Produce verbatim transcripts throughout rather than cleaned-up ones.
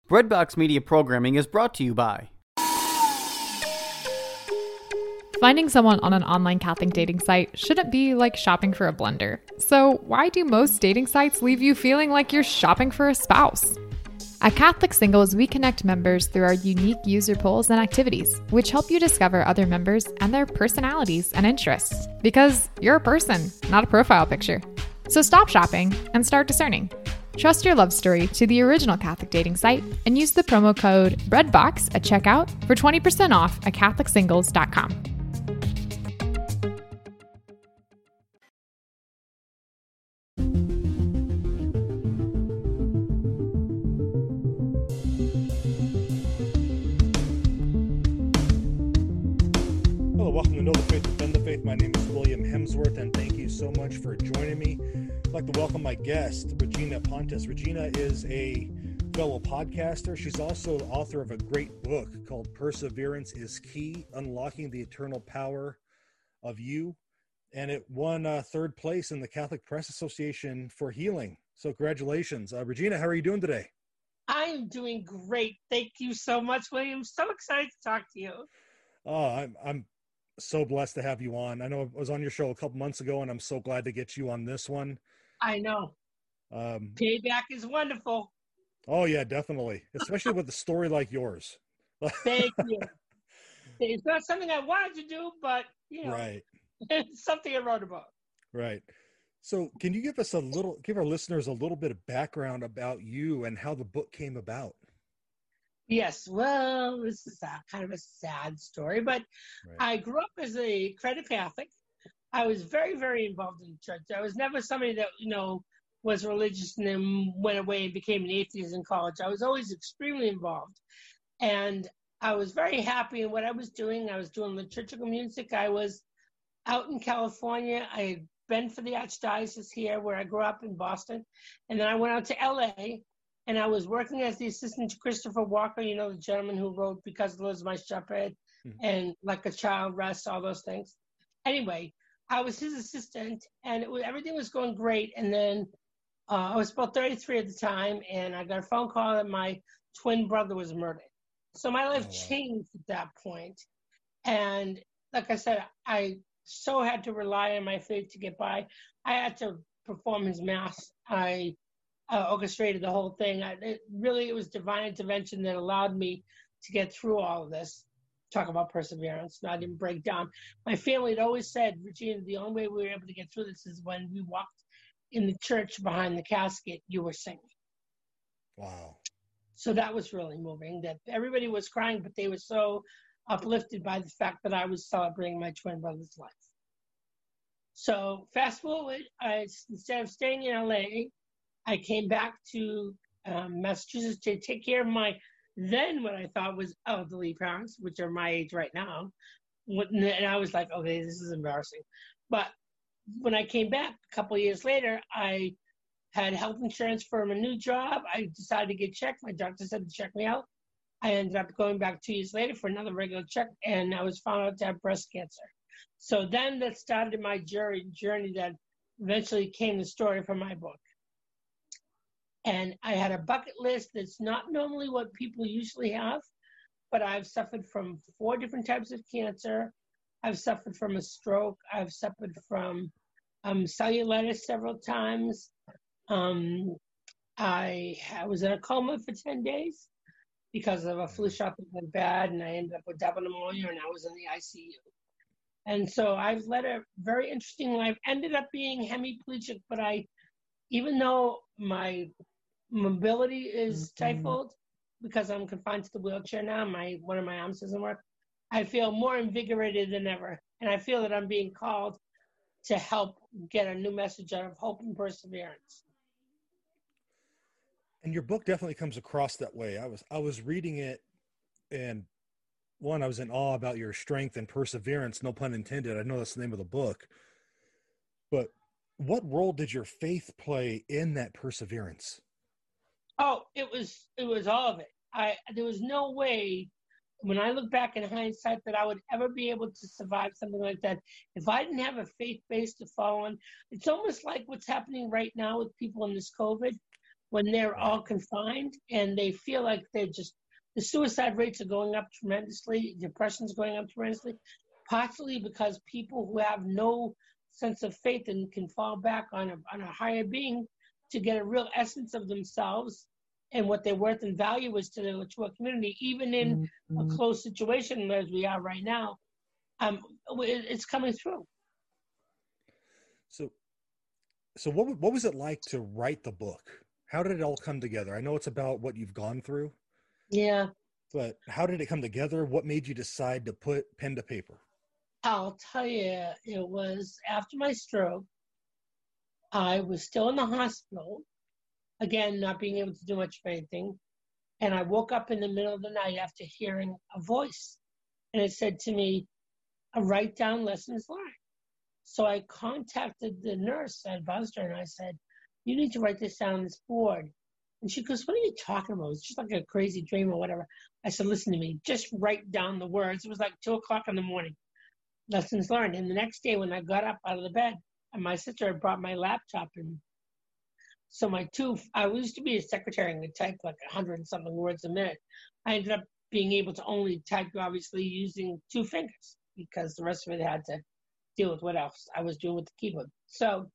Breadbox Media Programming is brought to you by... Finding someone on an online Catholic dating site shouldn't be like shopping for a blender. So why do most dating sites leave you feeling like you're shopping for a spouse? At Catholic Singles, we connect members through our unique user polls and activities, which help you discover other members and their personalities and interests. Because you're a person, not a profile picture. So stop shopping and start discerning. Trust your love story to the original Catholic dating site and use the promo code BREADBOX at checkout for twenty percent off at Catholic Singles dot com. Hello, welcome to Know the Faith, Defend the Faith. My name is William Hemsworth, and thank you so much for joining me. I'd like to welcome my guest, Regina Pontes. Regina is a fellow podcaster. She's also the author of a great book called Perseverance is Key, Unlocking the Eternal Power of You. And it won uh, third place in the Catholic Press Association for Healing. So congratulations. Uh, Regina, how are you doing today? I am doing great. Thank you so much, William. So excited to talk to you. Oh, I'm, I'm so blessed to have you on. I know I was on your show a couple months ago, and I'm so glad to get you on this one. I know. Um, Payback is wonderful. Oh, yeah, definitely. Especially with a story like yours. Thank you. It's not something I wanted to do, but, you know, Right. it's something I wrote about. Right. So can you give us a little, give our listeners a little bit of background about you and how the book came about? Yes, well, this is a, kind of a sad story, but Right. I grew up as a credit Catholic. I was very, very involved in the church. I was never somebody that, you know, was religious and then went away and became an atheist in college. I was always extremely involved. And I was very happy in what I was doing. I was doing liturgical music. I was out in California. I had been for the Archdiocese here where I grew up in Boston. And then I went out to L A and I was working as the assistant to Christopher Walker, you know, the gentleman who wrote Because the Lord is My Shepherd mm-hmm. and Like a Child Rests, all those things. Anyway, I was his assistant, and it was, everything was going great. And then uh, I was about thirty-three at the time, and I got a phone call that my twin brother was murdered. So my life oh, wow. changed at that point. And like I said, I so had to rely on my faith to get by. I had to perform his mass. I uh, orchestrated the whole thing. I, it really, it was divine intervention that allowed me to get through all of this. Talk about perseverance, not even break down. My family had always said, Regina, the only way we were able to get through this is when we walked in the church behind the casket, you were singing. Wow. So that was really moving, that everybody was crying, but they were so uplifted by the fact that I was celebrating my twin brother's life. So fast forward, I, instead of staying in L A, I came back to um, Massachusetts to take care of my then what I thought was elderly parents, which are my age right now. And I was like, okay, this is embarrassing. But when I came back a couple of years later, I had health insurance from a new job. I decided to get checked. My doctor said to check me out. I ended up going back two years later for another regular check, and I was found out to have breast cancer. So then that started my journey, journey that eventually came the story for my book. And I had a bucket list that's not normally what people usually have, but I've suffered from four different types of cancer. I've suffered from a stroke. I've suffered from um, cellulitis several times. Um, I, I was in a coma for ten days because of a flu shot that went bad, and I ended up with double pneumonia, and I was in the I C U. And so I've led a very interesting life. Ended up being hemiplegic, but I, even though my mobility is stifled because I'm confined to the wheelchair now, my one of my arms doesn't work, I feel more invigorated than ever. And I feel that I'm being called to help get a new message out of hope and perseverance. And your book definitely comes across that way. I was I was reading it, and one, I was in awe about your strength and perseverance, no pun intended. I know that's the name of the book. But what role did your faith play in that perseverance? Oh, it was it was all of it. I there was no way, when I look back in hindsight, that I would ever be able to survive something like that if I didn't have a faith base to follow on. It's almost like what's happening right now with people in this COVID. when they're all confined and they feel like they're just, the suicide rates are going up tremendously, depression's going up tremendously, partially because people who have no sense of faith and can fall back on a, on a higher being to get a real essence of themselves and what their worth and value is to the to a community, even in mm-hmm. a closed situation as we are right now, um, it, it's coming through. So, so what what was it like to write the book? How did it all come together? I know it's about what you've gone through. Yeah. But how did it come together? What made you decide to put pen to paper? I'll tell you, it was after my stroke. I was still in the hospital, again, not being able to do much of anything. And I woke up in the middle of the night after hearing a voice. And it said to me, write down lessons learned. So I contacted the nurse. I advised her and I said, you need to write this down on this board. And she goes, what are you talking about? It's just like a crazy dream or whatever. I said, listen to me, just write down the words. It was like two o'clock in the morning. Lessons learned. And the next day when I got up out of the bed, and my sister had brought my laptop in. So my two, I used to be a secretary and could type like a hundred and something words a minute. I ended up being able to only type, obviously, using two fingers because the rest of it had to deal with what else I was doing with the keyboard. So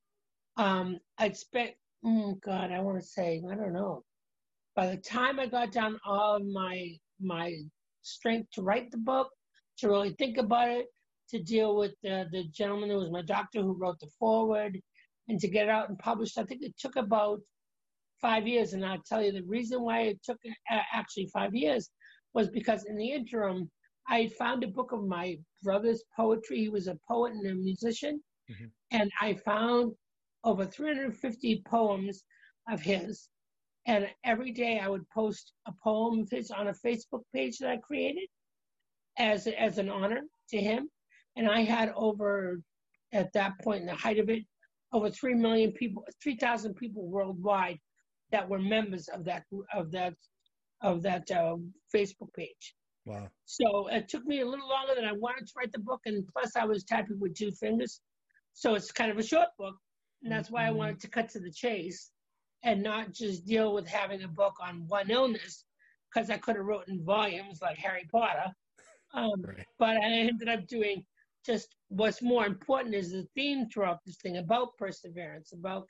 um, I'd spent, oh God, I want to say, I don't know. By the time I got down all of my, my strength to write the book, to really think about it, to deal with the, the gentleman who was my doctor who wrote the foreword, and to get it out and published, I think it took about five years. And I'll tell you the reason why it took uh, actually five years was because in the interim, I had found a book of my brother's poetry. He was a poet and a musician. Mm-hmm. And I found over three hundred fifty poems of his. And every day I would post a poem of his on a Facebook page that I created as, as an honor to him. And I had over, at that point in the height of it, over three million people, three thousand people worldwide that were members of that of that of that uh, Facebook page. Wow! So it took me a little longer than I wanted to write the book, and plus I was typing with two fingers, so it's kind of a short book, and that's why I wanted to cut to the chase and not just deal with having a book on one illness, because I could have written volumes like Harry Potter, um, right. But I ended up doing. Just what's more important is the theme throughout this thing about perseverance, about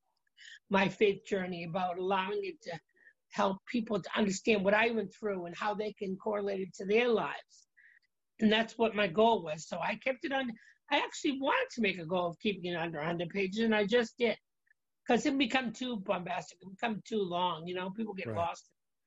my faith journey, about allowing it to help people to understand what I went through and how they can correlate it to their lives. And that's what my goal was. So I kept it on. I actually wanted to make a goal of keeping it under one hundred pages, and I just did. Because it become too bombastic, it become too long, you know, people get right. lost.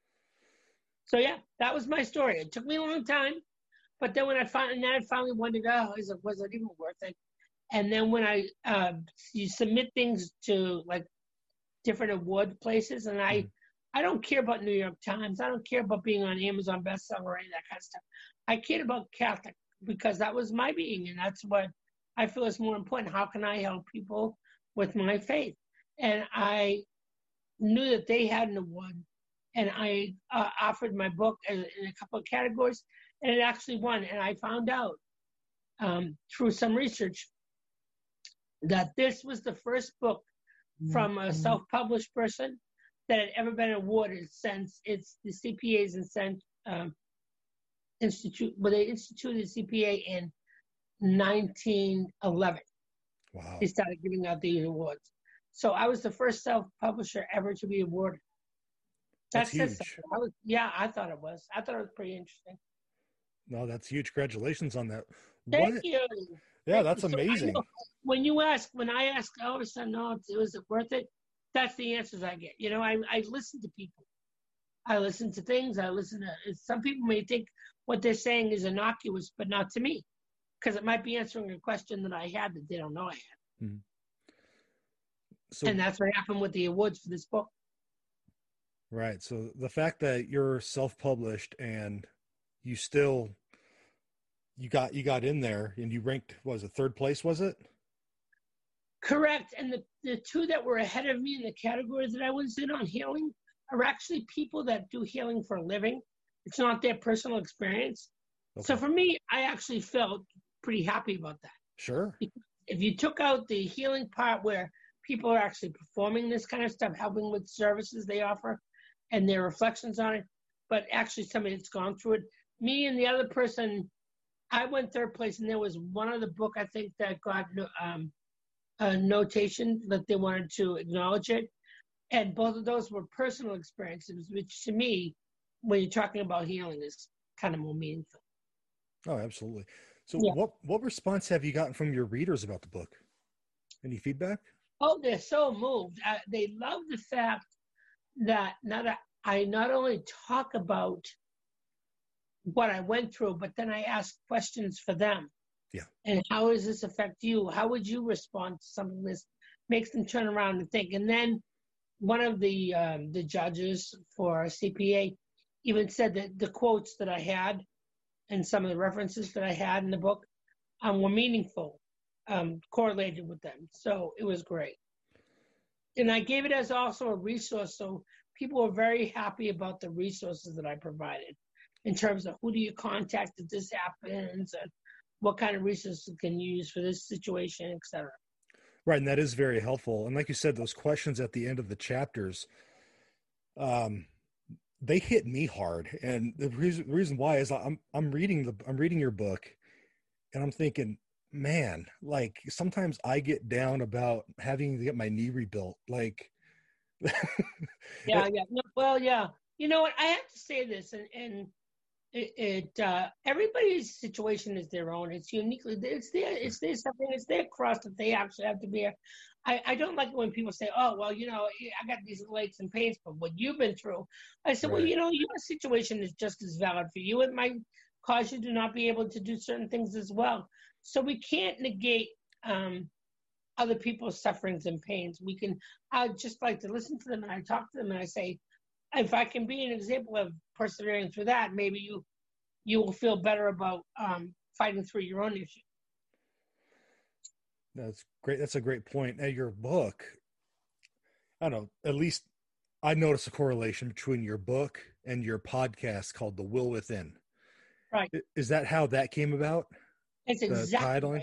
So yeah, that was my story. It took me a long time. But then when I finally, and then I finally wondered, oh, is it, was it even worth it? And then when I, uh, you submit things to like different award places, and I, mm. I don't care about New York Times. I don't care about being on Amazon bestseller or any of that kind of stuff. I cared about Catholic because that was my being, and that's what I feel is more important. How can I help people with my faith? And I knew that they had an award, and I uh, offered my book in a couple of categories. And it actually won. And I found out um, through some research that this was the first book from a self-published person that had ever been awarded since it's the C P As and sent um, institute. Well, they instituted C P A in nineteen eleven. Wow! They started giving out these awards. So I was the first self-publisher ever to be awarded. That's huge. I was, yeah, I thought it was. I thought it was pretty interesting. No, that's huge. Congratulations on that. Thank what? you. Yeah, Thank that's you. So amazing. When you ask, when I ask, all of a sudden, no, was it worth it? That's the answers I get. You know, I, I listen to people. I listen to things. I listen to, some people may think what they're saying is innocuous, but not to me, because it might be answering a question that I had that they don't know I had. Mm-hmm. So, and that's what happened with the awards for this book. Right. So the fact that you're self-published and you still, you got, you got in there and you ranked, what was it, third place, was it? Correct. And the, the two that were ahead of me in the categories that I was in on healing are actually people that do healing for a living. It's not their personal experience. Okay. So for me, I actually felt pretty happy about that. Sure. If you took out the healing part where people are actually performing this kind of stuff, helping with services they offer and their reflections on it, but actually somebody that's gone through it. Me and the other person, I went third place, and there was one other book, I think, that got um, a notation that they wanted to acknowledge it. And both of those were personal experiences, which to me, when you're talking about healing, is kind of more meaningful. Oh, absolutely. So Yeah. what, what response have you gotten from your readers about the book? Any feedback? Oh, they're so moved. Uh, they love the fact that not a, I not only talk about what I went through, but then I ask questions for them. Yeah. And how does this affect you? How would you respond to something this makes them turn around and think? And then one of the um, the judges for C P A even said that the quotes that I had and some of the references that I had in the book um, were meaningful, um, correlated with them. So it was great. And I gave it as also a resource, so people were very happy about the resources that I provided in terms of who do you contact if this happens, and what kind of resources you can use for this situation, et cetera. Right, and that is very helpful. And like you said, those questions at the end of the chapters, um, they hit me hard. And the reason, the reason why is I'm I'm reading the I'm reading your book, and I'm thinking, man, like sometimes I get down about having to get my knee rebuilt. Like, yeah, yeah. No, well, yeah. You know what? I have to say this, and and it, it uh, everybody's situation is their own. It's uniquely, it's their, it's their something, it's their cross that they actually have to bear. I, I don't like it when people say, oh, well, you know, I got these aches and pains, but what you've been through. I said, Right. well, you know, your situation is just as valid for you. It might cause you to not be able to do certain things as well. So we can't negate um, other people's sufferings and pains. We can, I just like to listen to them, and I talk to them, and I say, if I can be an example of persevering through that, maybe you you will feel better about um, fighting through your own issue. That's great. That's a great point. Now, your book, I don't know, at least I noticed a correlation between your book and your podcast called The Will Within. Right. Is that how that came about? It's The exactly titling? right.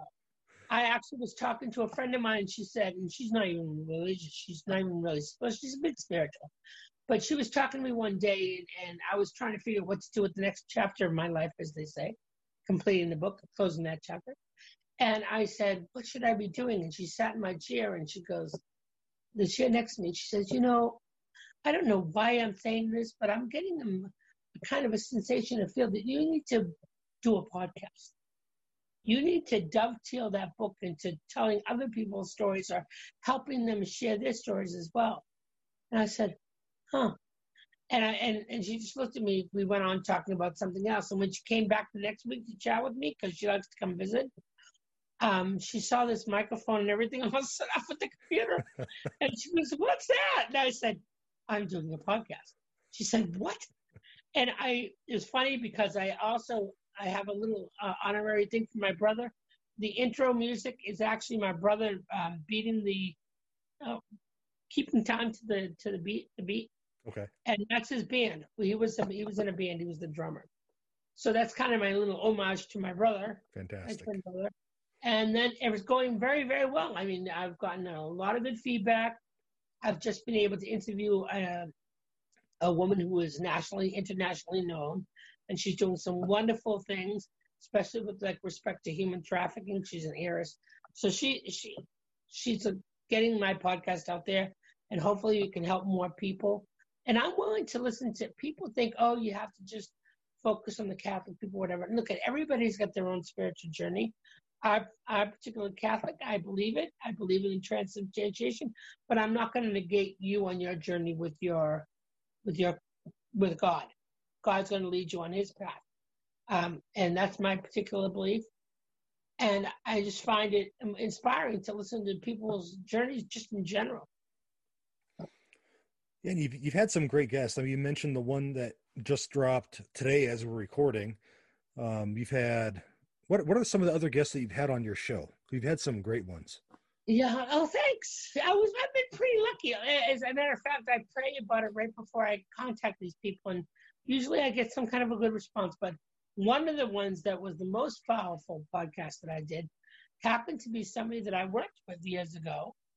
I actually was talking to a friend of mine, and she said, and she's not even religious, she's not even really, well, she's a bit spiritual. But she was talking to me one day, and, and I was trying to figure out what to do with the next chapter of my life, as they say, completing the book, closing that chapter. And I said, what should I be doing? And she sat in my chair, and she goes, the chair next to me, she says, you know, I don't know why I'm saying this, but I'm getting a, a kind of a sensation of feel that you need to do a podcast. You need to dovetail that book into telling other people's stories or helping them share their stories as well. And I said, huh. And I and, and she just looked at me. We went on talking about something else. And when she came back the next week to chat with me, because she likes to come visit, um, she saw this microphone and everything all set up at the computer. And she goes, what's that? And I said, I'm doing a podcast. She said, what? And I, it was funny because I also, I have a little uh, honorary thing for my brother. The intro music is actually my brother um, beating the, uh, keeping time to the to the beat, the beat. Okay. And that's his band. He was he was in a band. He was the drummer. So that's kind of my little homage to my brother, Fantastic. my twin brother. And then it was going very, very well. I mean, I've gotten a lot of good feedback. I've just been able to interview a, a woman who is nationally, internationally known, and she's doing some wonderful things, especially with like respect to human trafficking. She's an heiress, so she she she's a, getting my podcast out there, and hopefully you can help more people. And I'm willing to listen to people think, oh, you have to just focus on the Catholic people, whatever. And look, at everybody's got their own spiritual journey. I'm, I'm particularly Catholic. I believe it. I believe in transubstantiation, but I'm not going to negate you on your journey with your, with your, with God. God's going to lead you on His path, um, and that's my particular belief. And I just find it inspiring to listen to people's journeys, just in general. Yeah, and you've you've had some great guests. I mean, you mentioned the one that just dropped today as we're recording. Um, you've had what? What are some of the other guests that you've had on your show? You've had some great ones. Yeah. Oh, thanks. I was. I've been pretty lucky. As a matter of fact, I pray about it right before I contact these people, and usually I get some kind of a good response. But one of the ones that was the most powerful podcast that I did happened to be somebody that I worked with years ago,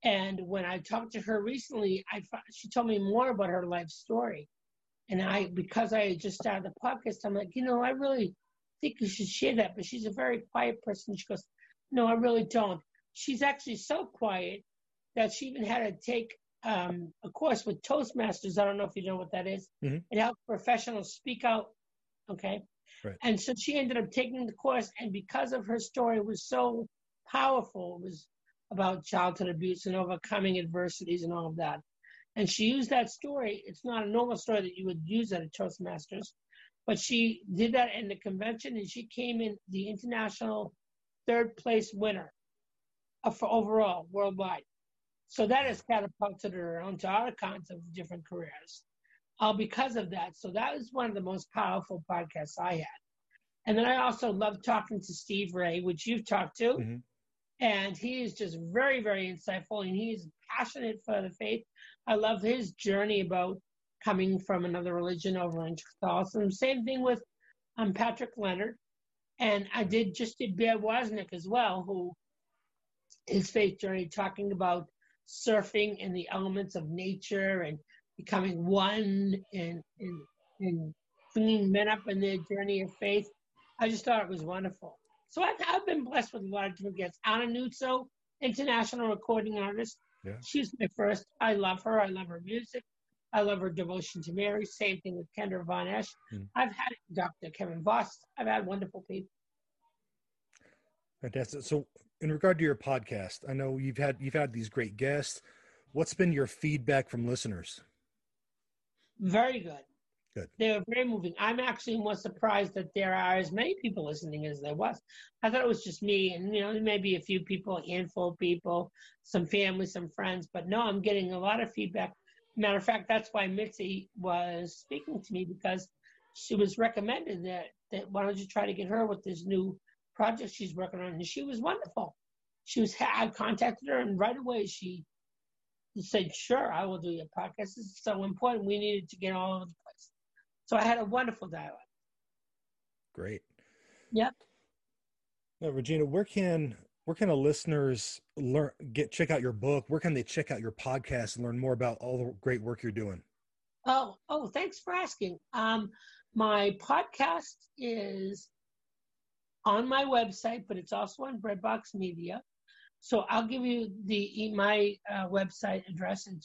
And when I talked to her recently, I she told me more about her life story. And I, because I just started the podcast, I'm like, you know, I really think you should share that. But she's a very quiet person. She goes, no, I really don't. She's actually so quiet that she even had to take um, a course with Toastmasters. I don't know if you know what that is. Mm-hmm. It helps professionals speak out. Okay. Right. And so she ended up taking the course. And because of her story, it was so powerful. It was about childhood abuse and overcoming adversities and all of that. And she used that story. It's not a normal story that you would use at a Toastmasters, but she did that in the convention, and she came in the international third place winner for overall worldwide. So that has catapulted her onto all kinds of different careers, all because of that. So that was one of the most powerful podcasts I had. And then I also love talking to Steve Ray, which you've talked to. Mm-hmm. And he is just very, very insightful, and he's passionate for the faith. I love his journey about coming from another religion over into Catholicism. Same thing with um, Patrick Leonard. And I did just did Bear Wozniak as well, who his faith journey, talking about surfing and the elements of nature and becoming one and, and, and bringing men up in their journey of faith. I just thought it was wonderful. So I've, I've been blessed with a lot of different guests. Anna Nuzzo, international recording artist. Yeah. She's my first. I love her. I love her music. I love her devotion to Mary. Same thing with Kendra Von Esch. Mm. I've had Doctor Kevin Voss. I've had wonderful people. Fantastic. So in regard to your podcast, I know you've had you've had these great guests. What's been your feedback from listeners? Very good. Good. They were very moving. I'm actually more surprised that there are as many people listening as there was. I thought it was just me, and you know, maybe a few people, a handful of people, some family, some friends. But no, I'm getting a lot of feedback. Matter of fact, that's why Mitzi was speaking to me, because she was recommended that that why don't you try to get her with this new project she's working on, and she was wonderful. She was I contacted her, and right away she said, "Sure, I will do your podcast. This is so important. We needed to get all over the place." So I had a wonderful dialogue. Great. Yep. Now, Regina, where can where can the listeners learn get check out your book? Where can they check out your podcast and learn more about all the great work you're doing? Oh, oh, thanks for asking. Um, my podcast is on my website, but it's also on Breadbox Media. So I'll give you the my uh, website address. It's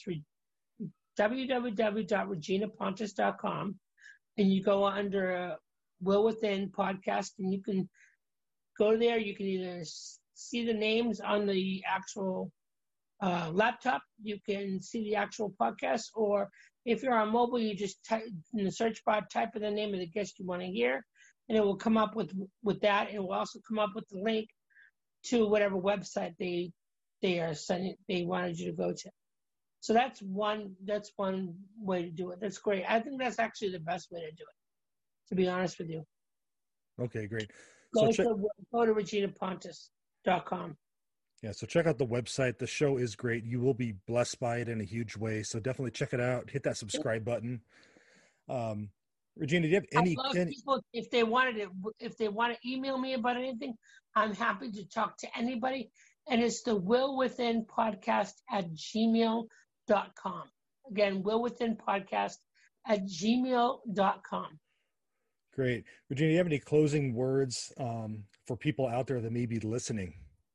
w w w dot regina pontus dot com. And you go under uh, Will Within podcast, and you can go there. You can either see the names on the actual uh, laptop. You can see the actual podcast, or if you're on mobile, you just type in the search bar, type in the name of the guest you want to hear, and it will come up with with that. It will also come up with the link to whatever website they they are sending they wanted you to go to. So that's one that's one way to do it. That's great. I think that's actually the best way to do it, to be honest with you. Okay, great. Go, So check, to, go to regina pontus dot com. yeah, so check out the website. The show is great. You will be blessed by it in a huge way. So definitely check it out. Hit that subscribe button. Um, Regina, do you have any, I love any people, if they wanted to, if they want to email me about anything, I'm happy to talk to anybody. And it's the Will Within Podcast at gmail dot com. Again, Will Within Podcast at gmail dot com. Great. Regina, do you have any closing words um, for people out there that may be listening?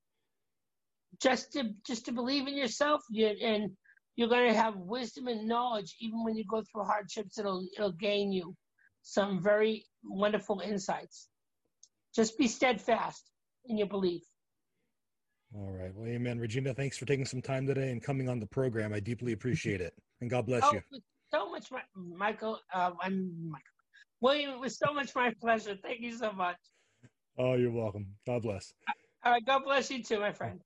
Just to just to believe in yourself, you, and you're going to have wisdom and knowledge. Even when you go through hardships, it'll it'll gain you some very wonderful insights. Just be steadfast in your belief. All right. Well, amen. Regina, thanks for taking some time today and coming on the program. I deeply appreciate it. And God bless oh, you. So much, Michael. Uh, I'm Michael. William, it was so much my pleasure. Thank you so much. Oh, you're welcome. God bless. All right. God bless you too, my friend.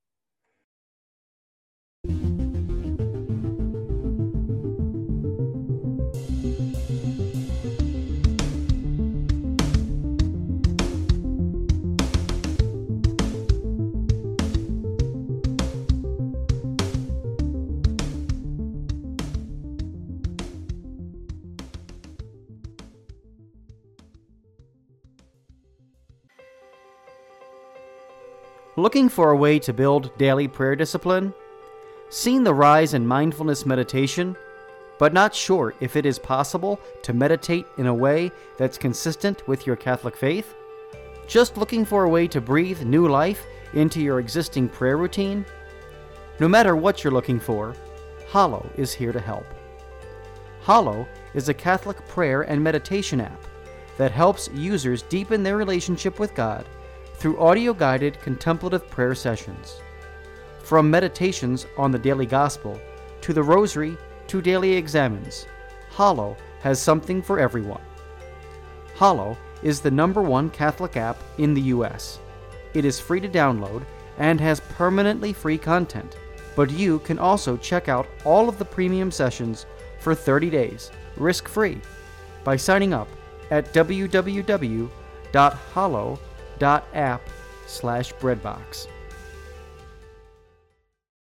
Looking for a way to build daily prayer discipline? Seen the rise in mindfulness meditation, but not sure if it is possible to meditate in a way that's consistent with your Catholic faith? Just looking for a way to breathe new life into your existing prayer routine? No matter what you're looking for, Hallow is here to help. Hallow is a Catholic prayer and meditation app that helps users deepen their relationship with God through audio-guided contemplative prayer sessions. From meditations on the daily gospel to the rosary to daily examens, Hallow has something for everyone. Hallow is the number one Catholic app in the U S. It is free to download and has permanently free content, but you can also check out all of the premium sessions for thirty days, risk-free, by signing up at w w w dot hallow dot app slash breadbox.